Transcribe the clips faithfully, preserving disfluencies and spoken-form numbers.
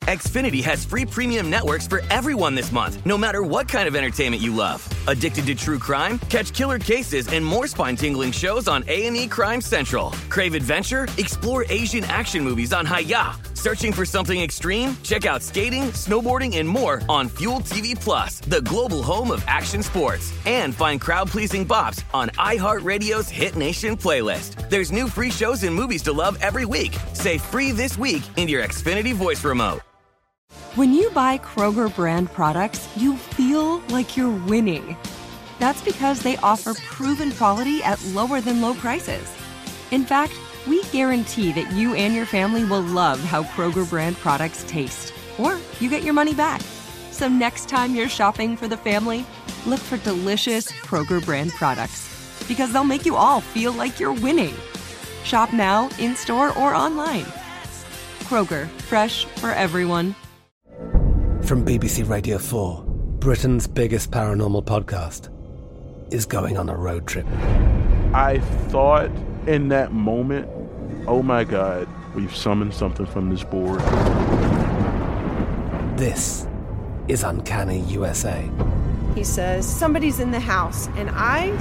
Xfinity has free premium networks for everyone this month, no matter what kind of entertainment you love. Addicted to true crime? Catch killer cases and more spine-tingling shows on A and E Crime Central. Crave adventure? Explore Asian action movies on Hi-Ya. Searching for something extreme? Check out skating, snowboarding, and more on Fuel T V Plus, the global home of action sports. And find crowd-pleasing bops on iHeartRadio's Hit Nation playlist. There's new free shows and movies to love every week. Say free this week in your Xfinity voice remote. When you buy Kroger brand products, you feel like you're winning. That's because they offer proven quality at lower than low prices. In fact, we guarantee that you and your family will love how Kroger brand products taste, or you get your money back. So next time you're shopping for the family, look for delicious Kroger brand products, because they'll make you all feel like you're winning. Shop now, in-store, or online. Kroger, fresh for everyone. From B B C Radio four, Britain's biggest paranormal podcast is going on a road trip. I thought in that moment, oh my God, we've summoned something from this board. This is Uncanny U S A. He says, somebody's in the house, and I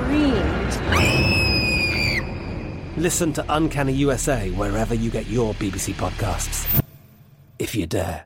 screamed. Listen to Uncanny U S A wherever you get your B B C podcasts, if you dare.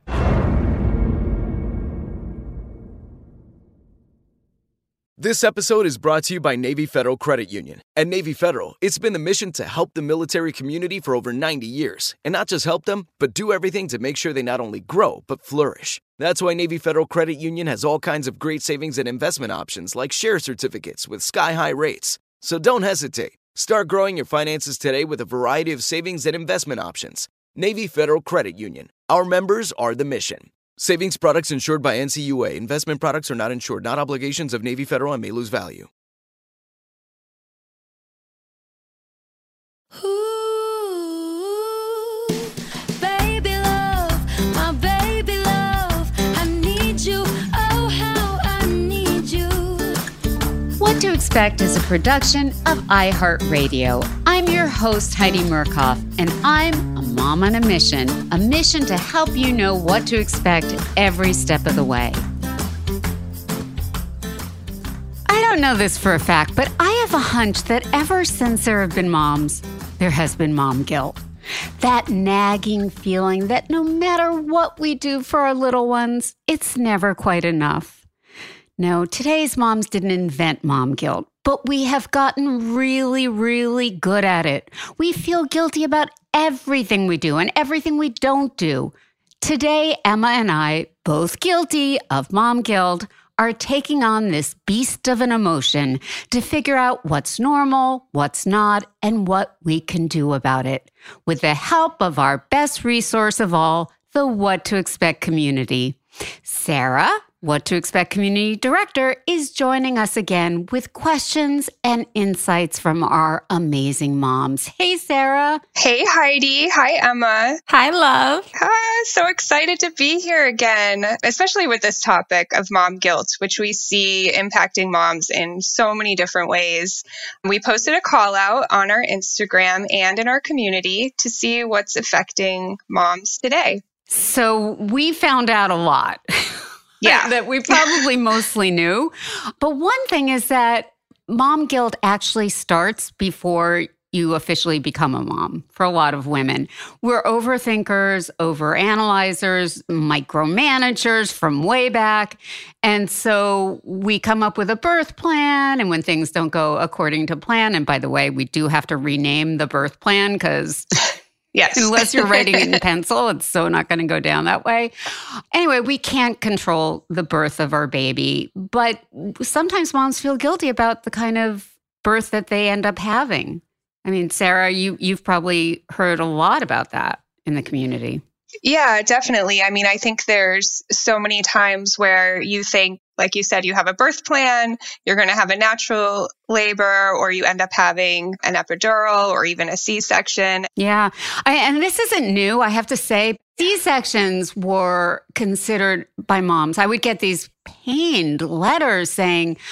This episode is brought to you by Navy Federal Credit Union. At Navy Federal, it's been the mission to help the military community for over ninety years. And not just help them, but do everything to make sure they not only grow, but flourish. That's why Navy Federal Credit Union has all kinds of great savings and investment options like share certificates with sky-high rates. So don't hesitate. Start growing your finances today with a variety of savings and investment options. Navy Federal Credit Union. Our members are the mission. Savings products insured by N C U A. Investment products are not insured, not obligations of Navy Federal and may lose value. Ooh, baby love, my baby love, I need you, oh how I need you. What to Expect is a production of iHeartRadio. I'm your host, Heidi Murkoff, and I'm a mom on a mission, a mission to help you know what to expect every step of the way. I don't know this for a fact, but I have a hunch that ever since there have been moms, there has been mom guilt. That nagging feeling that no matter what we do for our little ones, it's never quite enough. No, today's moms didn't invent mom guilt, but we have gotten really, really good at it. We feel guilty about everything we do and everything we don't do. Today, Emma and I, both guilty of mom guilt, are taking on this beast of an emotion to figure out what's normal, what's not, and what we can do about it, with the help of our best resource of all, the What to Expect community. Sarah, What to Expect Community Director, is joining us again with questions and insights from our amazing moms. Hey, Sarah. Hey, Heidi. Hi, Emma. Hi, love. Hi, so excited to be here again, especially with this topic of mom guilt, which we see impacting moms in so many different ways. We posted a call out on our Instagram and in our community to see what's affecting moms today. So we found out a lot. Yeah. That we probably mostly knew. But one thing is that mom guilt actually starts before you officially become a mom for a lot of women. We're overthinkers, overanalyzers, micromanagers from way back. And so we come up with a birth plan, and when things don't go according to plan, and by the way, we do have to rename the birth plan because... Yes. Unless you're writing it in pencil, it's so not going to go down that way. Anyway, we can't control the birth of our baby, but sometimes moms feel guilty about the kind of birth that they end up having. I mean, Sarah, you, you've probably heard a lot about that in the community. Yeah, definitely. I mean, I think there's so many times where you think, like you said, you have a birth plan, you're going to have a natural labor, or you end up having an epidural or even a C-section. Yeah. I, and this isn't new, I have to say. C-sections were considered by moms. I would get these pained letters saying,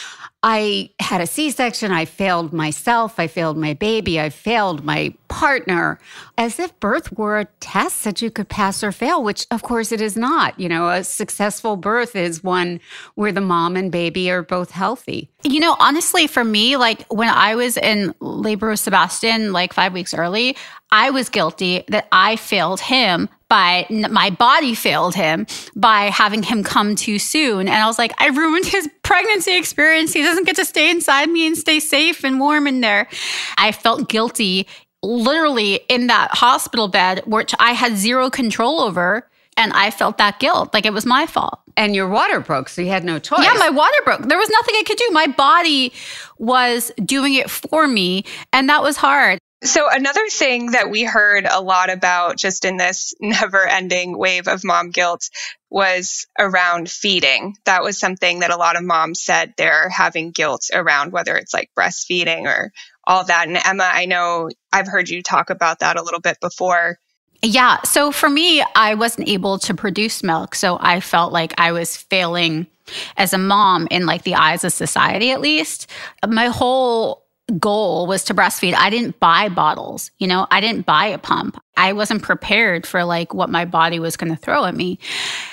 I had a C-section. I failed myself. I failed my baby. I failed my partner, as if birth were a test that you could pass or fail, which of course it is not. You know, a successful birth is one where the mom and baby are both healthy. You know, honestly, for me, like when I was in labor with Sebastian, like five weeks early, I was guilty that I failed him by, my body failed him by having him come too soon. And I was like, I ruined his pregnancy experience. He doesn't get to stay inside me and stay safe and warm in there. I felt guilty literally in that hospital bed, which I had zero control over. And I felt that guilt, like it was my fault. And your water broke, so you had no choice. Yeah, my water broke. There was nothing I could do. My body was doing it for me, and that was hard. So another thing that we heard a lot about just in this never-ending wave of mom guilt was around feeding. That was something that a lot of moms said they're having guilt around, whether it's like breastfeeding or all that. And Emma, I know I've heard you talk about that a little bit before. Yeah. So for me, I wasn't able to produce milk. So I felt like I was failing as a mom in like the eyes of society, at least. My whole goal was to breastfeed. I didn't buy bottles, you know, I didn't buy a pump. I wasn't prepared for like what my body was going to throw at me.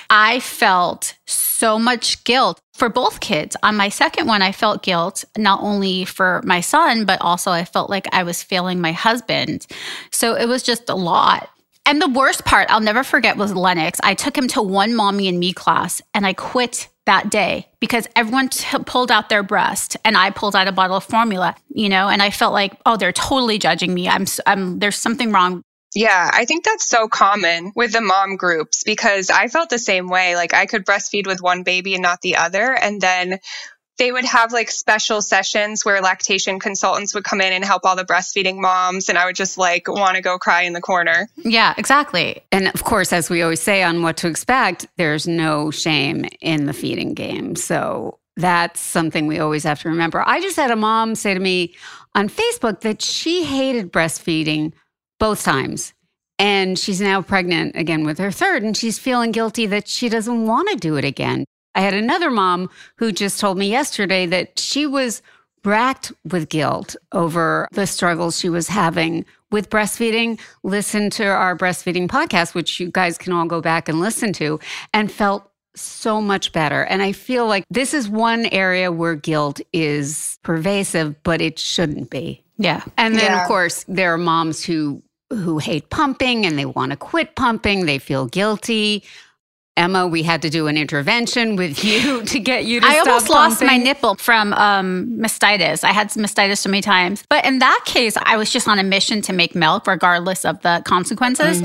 I felt so much guilt for both kids. On my second one, I felt guilt not only for my son, but also I felt like I was failing my husband. So it was just a lot. And the worst part, I'll never forget, was Lennox. I took him to one mommy and me class and I quit that day because everyone t- pulled out their breast and I pulled out a bottle of formula, you know, and I felt like, oh, they're totally judging me. I'm, I'm there's something wrong. Yeah, I think that's so common with the mom groups because I felt the same way. Like I could breastfeed with one baby and not the other. And then they would have like special sessions where lactation consultants would come in and help all the breastfeeding moms. And I would just like want to go cry in the corner. Yeah, exactly. And of course, as we always say on What to Expect, there's no shame in the feeding game. So that's something we always have to remember. I just had a mom say to me on Facebook that she hated breastfeeding both times. And she's now pregnant again with her third. And she's feeling guilty that she doesn't want to do it again. I had another mom who just told me yesterday that she was racked with guilt over the struggles she was having with breastfeeding, listened to our breastfeeding podcast, which you guys can all go back and listen to, and felt so much better. And I feel like this is one area where guilt is pervasive, but it shouldn't be. Yeah. And then, Yeah. of course, there are moms who who hate pumping and they want to quit pumping. They feel guilty. Emma, we had to do an intervention with you to get you to I stop almost lost pumping. my nipple from um, mastitis. I had mastitis so many times. But in that case, I was just on a mission to make milk regardless of the consequences.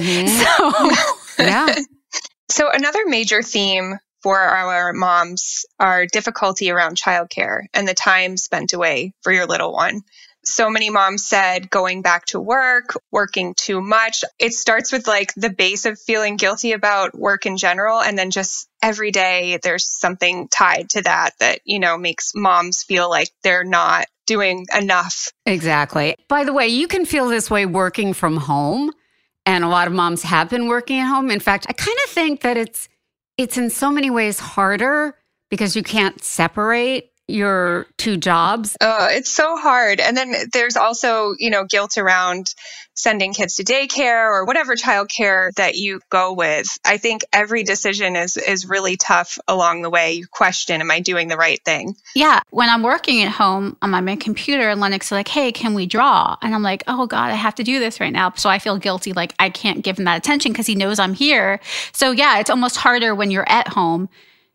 Mm-hmm. So, Yeah. So another major theme for our moms are difficulty around childcare and the time spent away for your little one. So many moms said going back to work, working too much. It starts with like the base of feeling guilty about work in general. And then just every day there's something tied to that that, you know, makes moms feel like they're not doing enough. Exactly. By the way, you can feel this way working from home. And a lot of moms have been working at home. In fact, I kind of think that it's it's in so many ways harder because you can't separate your two jobs. Oh, it's so hard. And then there's also, you know, guilt around sending kids to daycare or whatever childcare that you go with. I think every decision is is really tough along the way. You question, am I doing the right thing? yeah, when I'm working at home, I'm on my computer and Lennox is like, hey, can we draw? And I'm like, oh God, I have to do this right now. So I feel guilty, like I can't give him that attention because he knows I'm here. So yeah, it's almost harder when you're at home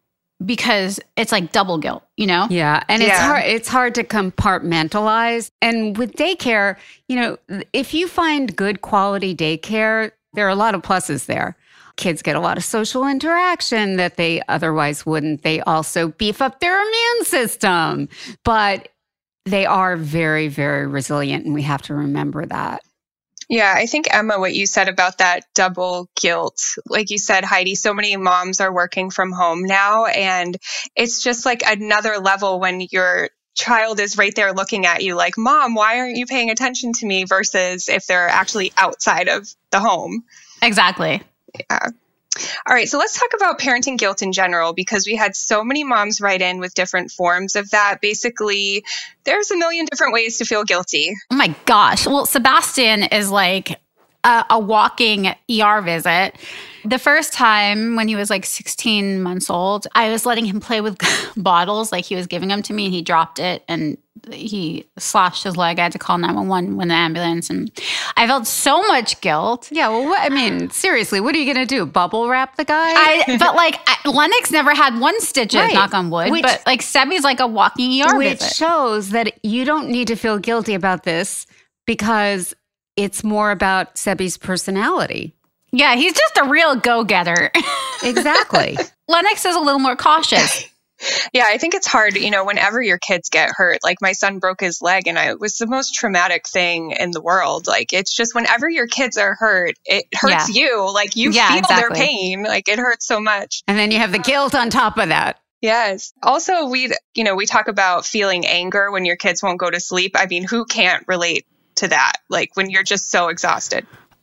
because it's like double guilt, you know? Yeah, and it's Yeah. hard it's hard to compartmentalize. And with daycare, you know, if you find good quality daycare, there are a lot of pluses there. Kids get a lot of social interaction that they otherwise wouldn't. They also beef up their immune system. But they are very, very resilient, and we have to remember that. Yeah, I think, Emma, what you said about that double guilt, like you said, Heidi, so many moms are working from home now. And it's just like another level when your child is right there looking at you like, Mom, why aren't you paying attention to me? Versus if they're actually outside of the home. Exactly. Yeah. All right, so let's talk about parenting guilt in general, because we had so many moms write in with different forms of that. Basically, there's a million different ways to feel guilty. Oh my gosh. Well, Sebastian is like a, a walking E R visit. The first time when he was like sixteen months old, I was letting him play with bottles. Like he was giving them to me and he dropped it and he slashed his leg. I had to call nine one one when the ambulance, and I felt so much guilt. Yeah, well, what, I mean, seriously, what are you going to do? Bubble wrap the guy? I, but like I, Lennox never had one stitches, Right. knock on wood. Which- but like Sebby's like a walking E R Which visit. shows that you don't need to feel guilty about this because it's more about Sebby's personality. Yeah, he's just a real go-getter. Exactly. Lennox is a little more cautious. Yeah, I think it's hard, you know, whenever your kids get hurt. Like my son broke his leg and I, it was the most traumatic thing in the world. Like it's just whenever your kids are hurt, it hurts Yeah. you. Like you Yeah, feel exactly. their pain. Like it hurts so much. And then you have the guilt on top of that. Yes. Also, we, you know, we talk about feeling anger when your kids won't go to sleep. I mean, who can't relate to that? Like when you're just so exhausted.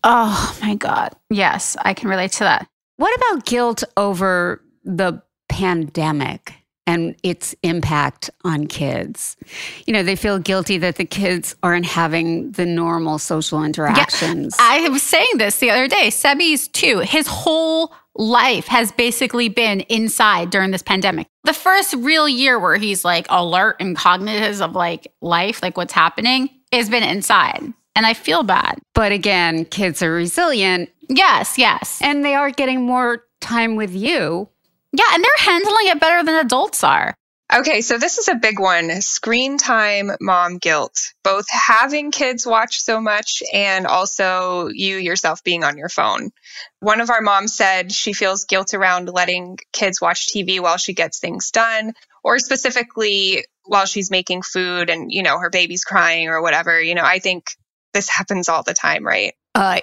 Oh my God. Yes, I can relate to that. What about guilt over the pandemic and its impact on kids? You know, they feel guilty that the kids aren't having the normal social interactions. Yeah, I was saying this the other day. Sebby's too. His whole life has basically been inside during this pandemic. The first real year where he's like alert and cognitive of like life, like what's happening, has been inside. And I feel bad. But again, kids are resilient. Yes, yes. And they are getting more time with you. Yeah, and they're handling it better than adults are. Okay, so this is a big one. Screen time mom guilt. Both having kids watch so much and also you yourself being on your phone. One of our moms said she feels guilt around letting kids watch T V while she gets things done, or specifically while she's making food and, you know, her baby's crying or whatever. You know, I think this happens all the time, right? Uh,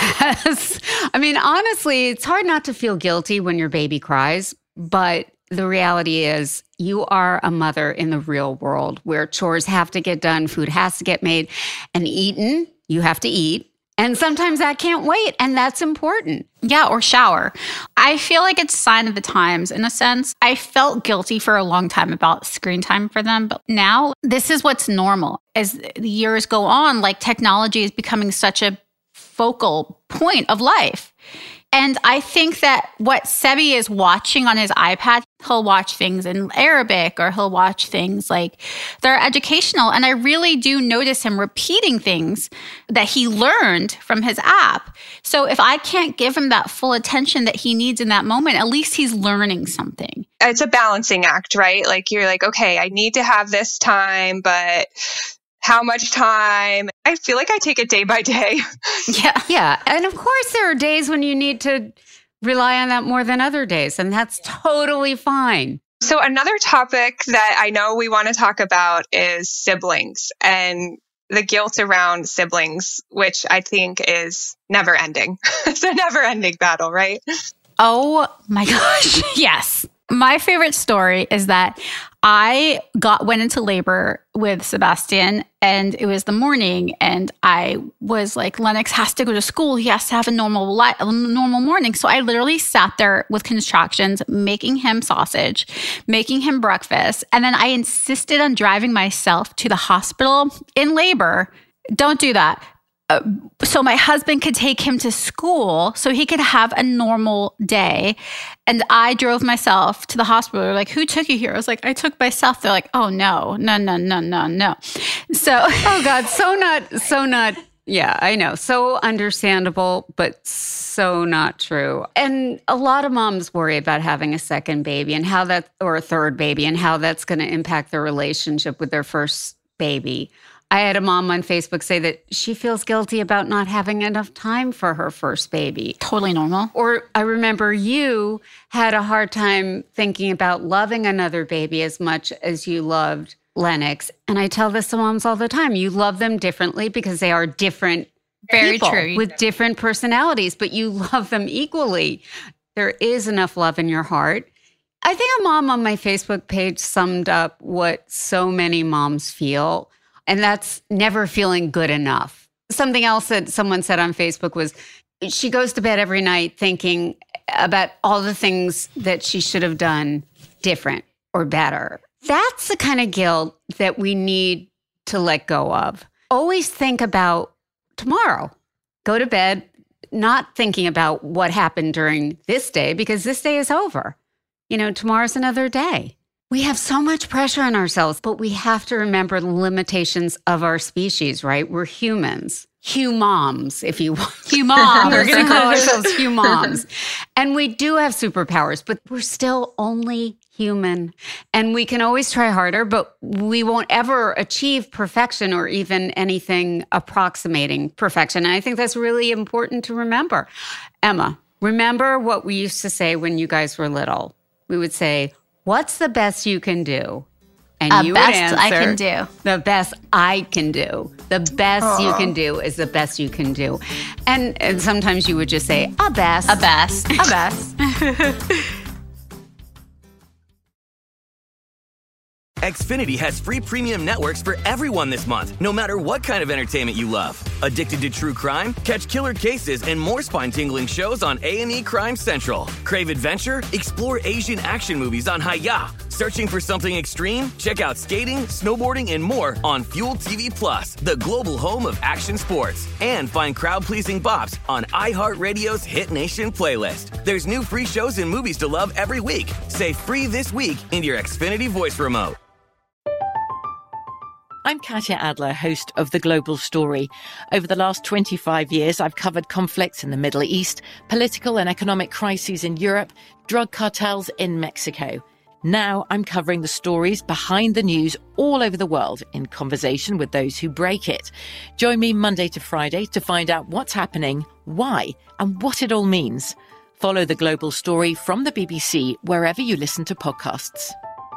yes. I mean, honestly, it's hard not to feel guilty when your baby cries, but the reality is you are a mother in the real world where chores have to get done, food has to get made and eaten. You have to eat. And sometimes that can't wait, and that's important. Yeah, or shower. I feel like it's a sign of the times in a sense. I felt guilty for a long time about screen time for them, but now this is what's normal. As the years go on, like technology is becoming such a focal point of life. And I think that what Sebby is watching on his iPad, he'll watch things in Arabic or he'll watch things like they're educational. And I really do notice him repeating things that he learned from his app. So if I can't give him that full attention that he needs in that moment, at least he's learning something. It's a balancing act, right? Like you're like, okay, I need to have this time, but how much time? I feel like I take it day by day. Yeah. Yeah. And of course, there are days when you need to rely on that more than other days, and that's totally fine. So another topic that I know we want to talk about is siblings and the guilt around siblings, which I think is never ending. It's a never ending battle, right? Oh my gosh. Yes. My favorite story is that I got went into labor with Sebastian, and it was the morning, and I was like, Lennox has to go to school. He has to have a normal li- a normal morning. So I literally sat there with contractions, making him sausage, making him breakfast, and then I insisted on driving myself to the hospital in labor. Don't do that. Uh, so my husband could take him to school so he could have a normal day. And I drove myself to the hospital. They're like, who took you here? I was like, I took myself. They're like, oh, no, no, no, no, no, no. So, oh God, so not, so not. Yeah, I know. So understandable, but so not true. And a lot of moms worry about having a second baby and how that, or a third baby, and how that's going to impact their relationship with their first baby. I had a mom on Facebook say that she feels guilty about not having enough time for her first baby. Totally normal. Or I remember you had a hard time thinking about loving another baby as much as you loved Lennox. And I tell this to moms all the time. You love them differently because they are different Very people true. with different personalities, but you love them equally. There is enough love in your heart. I think a mom on my Facebook page summed up what so many moms feel. And that's never feeling good enough. Something else that someone said on Facebook was, she goes to bed every night thinking about all the things that she should have done different or better. That's the kind of guilt that we need to let go of. Always think about tomorrow. Go to bed not thinking about what happened during this day, because this day is over. You know, tomorrow's another day. We have so much pressure on ourselves, but we have to remember the limitations of our species, right? We're humans. Humans, if you want. Humans. We're going to call ourselves humans. And we do have superpowers, but we're still only human. And we can always try harder, but we won't ever achieve perfection or even anything approximating perfection. And I think that's really important to remember. Emma, remember what we used to say when you guys were little. We would say, what's the best you can do? And uh, you best would answer, I can do. The best I can do. The best Aww. you can do is the best you can do. And, and sometimes you would just say, a best. A best. A best. Xfinity has free premium networks for everyone this month, no matter what kind of entertainment you love. Addicted to true crime? Catch killer cases and more spine-tingling shows on A and E Crime Central. Crave adventure? Explore Asian action movies on Hi-Ya. Searching for something extreme? Check out skating, snowboarding, and more on Fuel T V Plus, the global home of action sports. And find crowd-pleasing bops on iHeartRadio's Hit Nation playlist. There's new free shows and movies to love every week. Say free this week in your Xfinity voice remote. I'm Katya Adler, host of The Global Story. Over the last twenty-five years, I've covered conflicts in the Middle East, political and economic crises in Europe, drug cartels in Mexico. Now I'm covering the stories behind the news all over the world in conversation with those who break it. Join me Monday to Friday to find out what's happening, why, and what it all means. Follow The Global Story from the B B C wherever you listen to podcasts.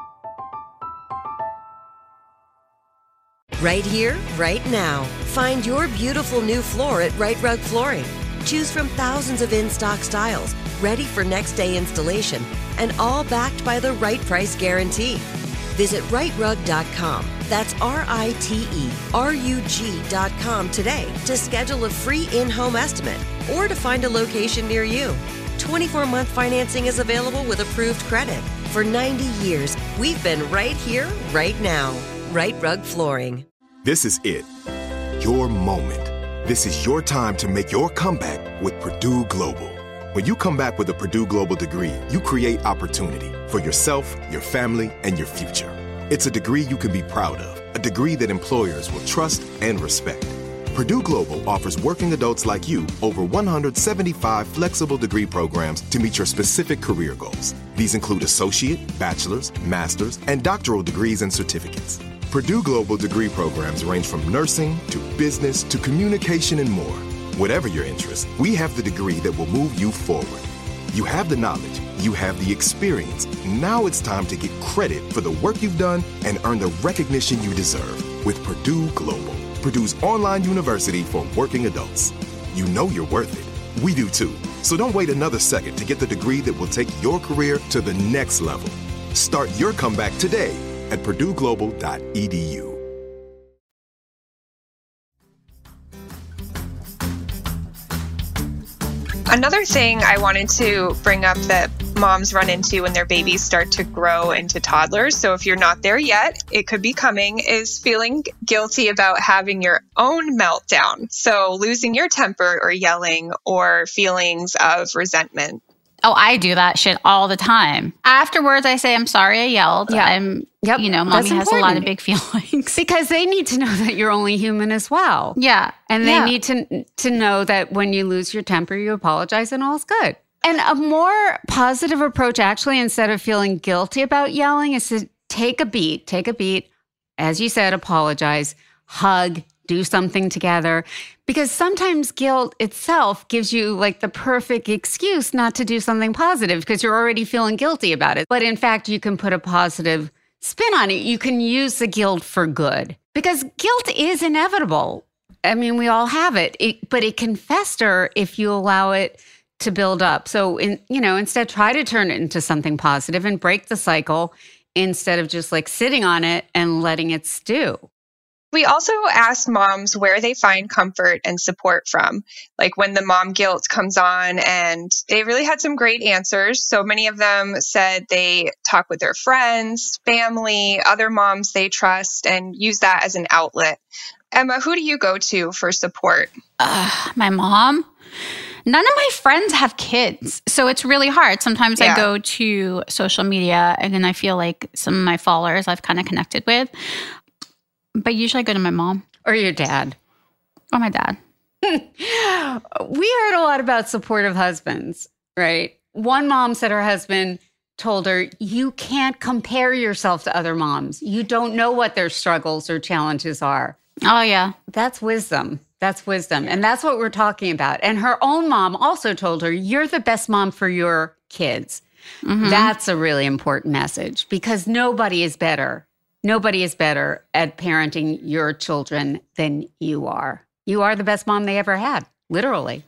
Right here, right now. Find your beautiful new floor at Right Rug Flooring. Choose from thousands of in-stock styles, ready for next day installation, and all backed by the right price guarantee. Visit right rug dot com. That's R I T E R U G dot com today to schedule a free in-home estimate or to find a location near you. twenty-four month financing is available with approved credit. For ninety years, we've been right here, right now. Right Rug Flooring. This is it. Your moment. This is your time to make your comeback with Purdue Global. When you come back with a Purdue Global degree, you create opportunity for yourself, your family, and your future. It's a degree you can be proud of, a degree that employers will trust and respect. Purdue Global offers working adults like you over one hundred seventy-five flexible degree programs to meet your specific career goals. These include associate, bachelor's, master's, and doctoral degrees and certificates. Purdue Global degree programs range from nursing to business to communication and more. Whatever your interest, we have the degree that will move you forward. You have the knowledge, you have the experience. Now it's time to get credit for the work you've done and earn the recognition you deserve with Purdue Global, Purdue's online university for working adults. You know you're worth it. We do too. So don't wait another second to get the degree that will take your career to the next level. Start your comeback today at purdue global dot e d u. Another thing I wanted to bring up that moms run into when their babies start to grow into toddlers, so if you're not there yet, it could be coming, is feeling guilty about having your own meltdown. So losing your temper or yelling or feelings of resentment. Oh, I do that shit all the time. Afterwards, I say, I'm sorry I yelled. Yeah. I'm, Yep. you know, mommy That's has a lot of important. big feelings. Because they need to know that you're only human as well. Yeah. And they Yeah. need to to know that when you lose your temper, you apologize and all's good. And a more positive approach, actually, instead of feeling guilty about yelling, is to take a beat, take a beat, as you said, apologize, hug, do something together. Because sometimes guilt itself gives you like the perfect excuse not to do something positive because you're already feeling guilty about it. But in fact, you can put a positive spin on it. You can use the guilt for good because guilt is inevitable. I mean, we all have it, it but it can fester if you allow it to build up. So, in, you know, instead, try to turn it into something positive and break the cycle instead of just like sitting on it and letting it stew. We also asked moms where they find comfort and support from, like when the mom guilt comes on, and they really had some great answers. So many of them said they talk with their friends, family, other moms they trust, and use that as an outlet. Emma, who do you go to for support? Uh, my mom. None of my friends have kids, so it's really hard. Sometimes Yeah. I go to social media and then I feel like some of my followers I've kind of connected with. But usually I go to my mom. Or your dad. Or my dad. We heard a lot about supportive husbands, right? One mom said her husband told her, you can't compare yourself to other moms. You don't know what their struggles or challenges are. Oh, yeah. That's wisdom. That's wisdom. And that's what we're talking about. And her own mom also told her, you're the best mom for your kids. Mm-hmm. That's a really important message because nobody is better. Nobody is better at parenting your children than you are. You are the best mom they ever had, literally.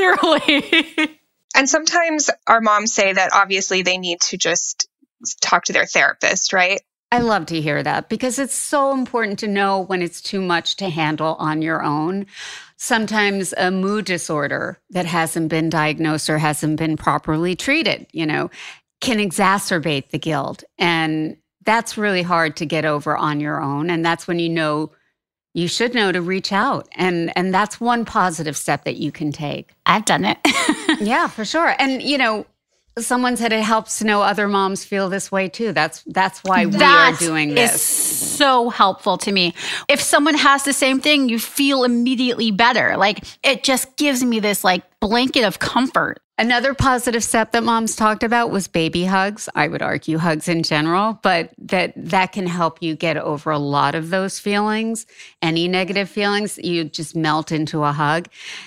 Literally. And sometimes our moms say that obviously they need to just talk to their therapist, right? I love to hear that because it's so important to know when it's too much to handle on your own. Sometimes a mood disorder that hasn't been diagnosed or hasn't been properly treated, you know, can exacerbate the guilt. And that's really hard to get over on your own. And that's when you know, you should know to reach out. And and that's one positive step that you can take. I've done it. Yeah, for sure. And, you know, someone said it helps to know other moms feel this way too. That's that's why we That are doing is this. so helpful to me. If someone has the same thing, you feel immediately better. Like it just gives me this like blanket of comfort. Another positive step that moms talked about was baby hugs. I would argue hugs in general, but that that can help you get over a lot of those feelings. Any negative feelings, you just melt into a hug.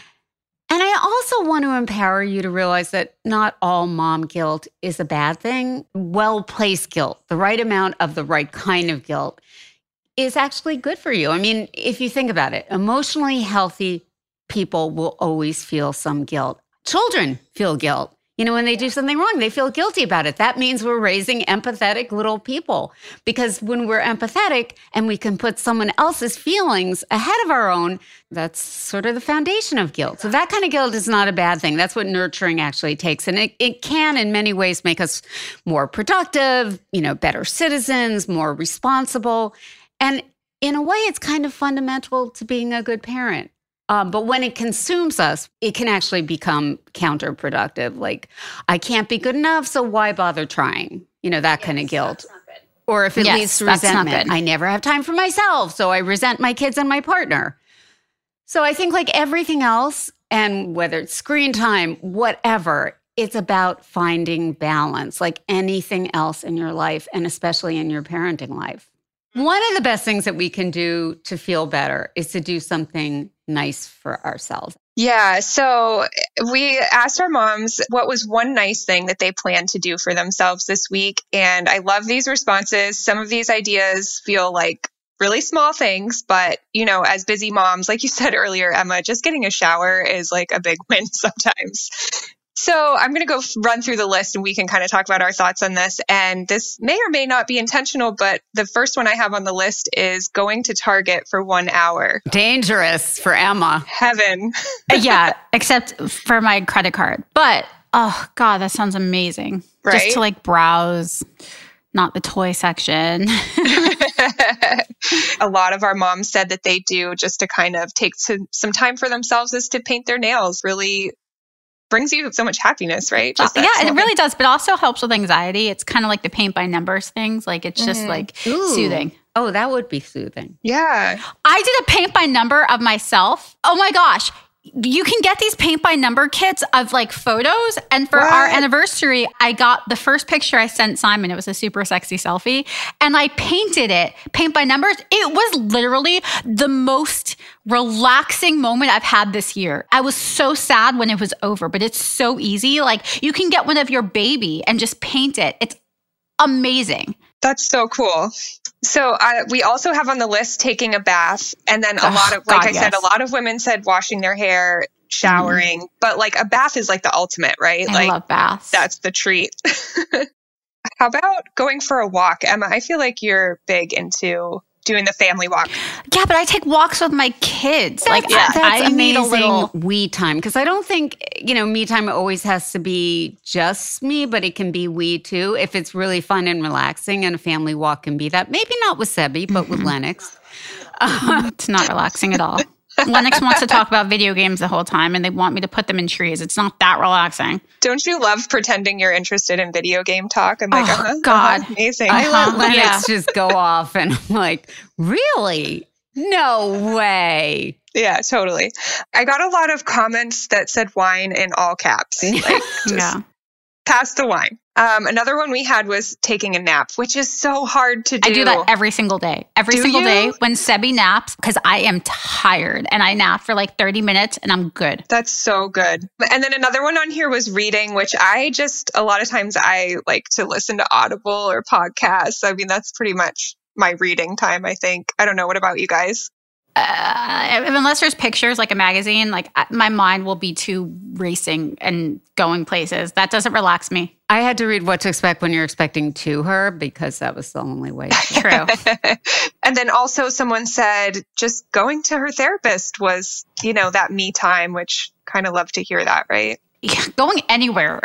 And I also want to empower you to realize that not all mom guilt is a bad thing. Well-placed guilt, the right amount of the right kind of guilt, is actually good for you. I mean, if you think about it, emotionally healthy people will always feel some guilt. Children feel guilt. You know, when they do something wrong, they feel guilty about it. That means we're raising empathetic little people. Because when we're empathetic and we can put someone else's feelings ahead of our own, that's sort of the foundation of guilt. So that kind of guilt is not a bad thing. That's what nurturing actually takes. And it, it can, in many ways, make us more productive, you know, better citizens, more responsible. And in a way, it's kind of fundamental to being a good parent. Um, but when it consumes us, it can actually become counterproductive. Like, I can't be good enough, so why bother trying? You know, that yes, kind of guilt. Or if it yes, leads to resentment, I never have time for myself, so I resent my kids and my partner. So I think like everything else, and whether it's screen time, whatever, it's about finding balance, like anything else in your life, and especially in your parenting life. One of the best things that we can do to feel better is to do something nice for ourselves. Yeah. So we asked our moms what was one nice thing that they plan to do for themselves this week. And I love these responses. Some of these ideas feel like really small things, but, you know, as busy moms, like you said earlier, Emma, just getting a shower is like a big win sometimes. So I'm going to go run through the list and we can kind of talk about our thoughts on this. And this may or may not be intentional, but the first one I have on the list is going to Target for one hour. Dangerous for Emma. Heaven. Yeah, except for my credit card. But, oh, God, that sounds amazing. Right? Just to like browse, not the toy section. A lot of our moms said that they do just to kind of take some, some time for themselves is to paint their nails. Really brings you so much happiness, right? Just yeah, it really does, but also helps with anxiety. It's kind of like the paint by numbers things. Like it's just mm-hmm. like Ooh. Soothing. Oh, that would be soothing. Yeah. I did a paint by number of myself. Oh my gosh. You can get these paint by number kits of like photos. And for what? Our anniversary, I got the first picture I sent Simon. It was a super sexy selfie. And I painted it, paint by numbers. It was literally the most relaxing moment I've had this year. I was so sad when it was over, but it's so easy. Like you can get one of your baby and just paint it. It's amazing. That's so cool. So uh, we also have on the list taking a bath. And then a oh, lot of, like God, I yes. said, a lot of women said washing their hair, showering. Mm. But like a bath is like the ultimate, right? I like, love baths. That's the treat. How about going for a walk? Emma, I feel like you're big into doing the family walk. Yeah, but I take walks with my kids. That's, like that's I, I need amazing a little we time, because I don't think, you know, me time always has to be just me, but it can be we too. If it's really fun and relaxing, and a family walk can be that. Maybe not with Sebi, but with Lennox. Um, it's not relaxing at all. Lennox wants to talk about video games the whole time, and they want me to put them in trees. It's not that relaxing. Don't you love pretending you're interested in video game talk? I'm like, oh, uh-huh, God. uh-huh, amazing. I let Lennox Yeah. just go off, and I'm like, really? No way. Yeah, totally. I got a lot of comments that said wine in all caps. Like, just Yeah. pass the wine. Um, another one we had was taking a nap, which is so hard to do. I do that every single day. Every Do single you? day when Sebi naps, because I am tired, and I nap for like thirty minutes and I'm good. That's so good. And then another one on here was reading, which I just, a lot of times I like to listen to Audible or podcasts. I mean, that's pretty much my reading time, I think. I don't know. What about you guys? Uh, unless there's pictures like a magazine, like I- my mind will be too racing and going places. That doesn't relax me. I had to read What to Expect When You're Expecting to Her, because that was the only way. True. And then also someone said just going to her therapist was, you know, that me time, which kind of love to hear that, right? Yeah, going anywhere.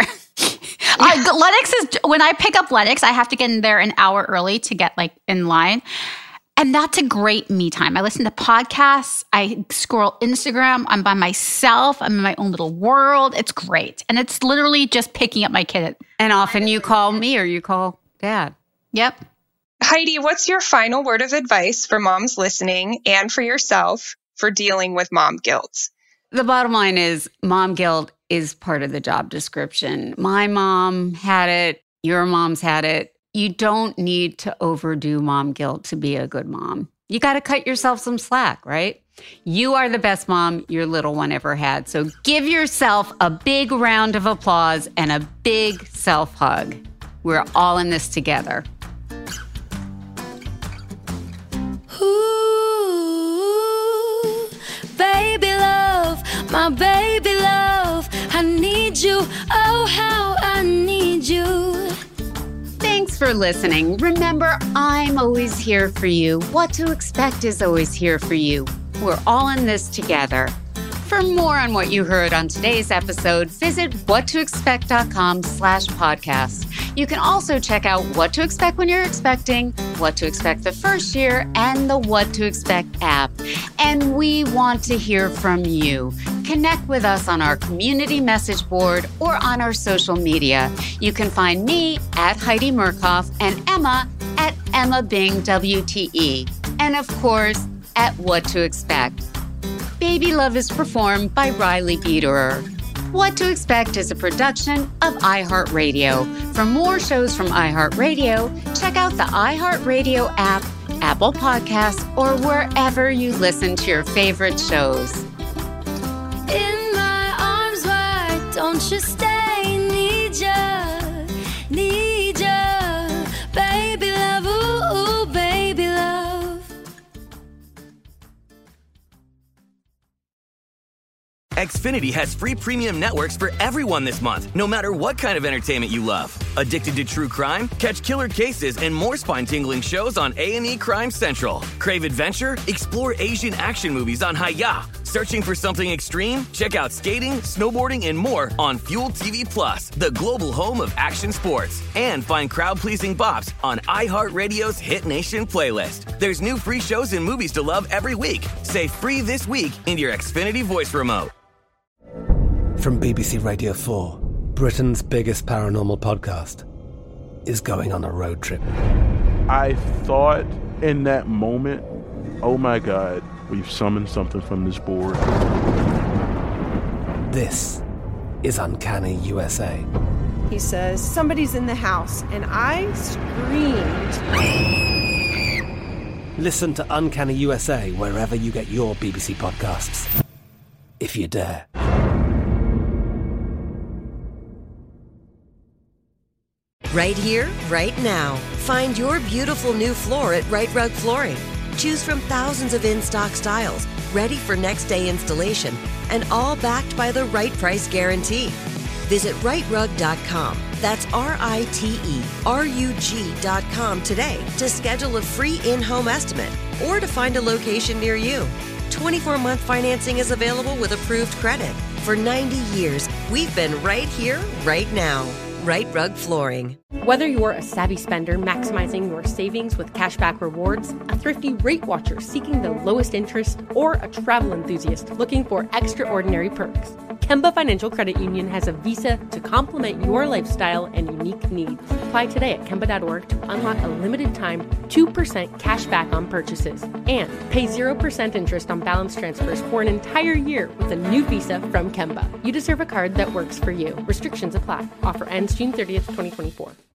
I, Lennox is, when I pick up Lennox, I have to get in there an hour early to get like in line. And that's a great me time. I listen to podcasts. I scroll Instagram. I'm by myself. I'm in my own little world. It's great. And it's literally just picking up my kid. And often you call me or you call Dad. Yep. Heidi, what's your final word of advice for moms listening and for yourself for dealing with mom guilt? The bottom line is mom guilt is part of the job description. My mom had it. Your mom's had it. You don't need to overdo mom guilt to be a good mom. You got to cut yourself some slack, right? You are the best mom your little one ever had. So give yourself a big round of applause and a big self hug. We're all in this together. Ooh, baby love, my baby love, I need you, oh how I need you. Thanks for listening. Remember, I'm always here for you. What to Expect is always here for you. We're all in this together. For more on what you heard on today's episode, visit whattoexpect.com slash podcast. You can also check out What to Expect When You're Expecting, What to Expect the First Year, and the What to Expect app. And we want to hear from you. Connect with us on our community message board or on our social media. You can find me at Heidi Murkoff and Emma at Emma Bing W T E. And of course, at What to Expect. Baby Love is performed by Riley Biederer. What to Expect is a production of iHeartRadio. For more shows from iHeartRadio, check out the iHeartRadio app, Apple Podcasts, or wherever you listen to your favorite shows. In my arms, why don't you stay? Need ya, need ya, baby love, ooh, ooh, baby love. Xfinity has free premium networks for everyone this month, no matter what kind of entertainment you love. Addicted to true crime? Catch killer cases and more spine-tingling shows on A and E Crime Central. Crave adventure? Explore Asian action movies on Hi-Ya. Searching for something extreme? Check out skating, snowboarding, and more on Fuel T V Plus, the global home of action sports. And find crowd-pleasing bops on iHeartRadio's Hit Nation playlist. There's new free shows and movies to love every week. Say free this week in your Xfinity voice remote. From B B C Radio four, Britain's biggest paranormal podcast is going on a road trip. I thought in that moment, oh my God, we've summoned something from this board. This is Uncanny U S A. He says, somebody's in the house, and I screamed. Listen to Uncanny U S A wherever you get your B B C podcasts, if you dare. Right here, right now. Find your beautiful new floor at Right Rug Flooring. Choose from thousands of in-stock styles, ready for next day installation, and all backed by the right price guarantee. Visit right rug dot com That's R I T E R U G dot com today to schedule a free in-home estimate or to find a location near you. twenty-four month financing is available with approved credit. For ninety years, we've been right here, right now. Right Rug Flooring. Whether you're a savvy spender maximizing your savings with cashback rewards, a thrifty rate watcher seeking the lowest interest, or a travel enthusiast looking for extraordinary perks, Kemba Financial Credit Union has a visa to complement your lifestyle and unique needs. Apply today at Kemba dot org to unlock a limited time two percent cash back on purchases and pay zero percent interest on balance transfers for an entire year with a new visa from Kemba. You deserve a card that works for you. Restrictions apply. Offer ends June thirtieth, twenty twenty-four.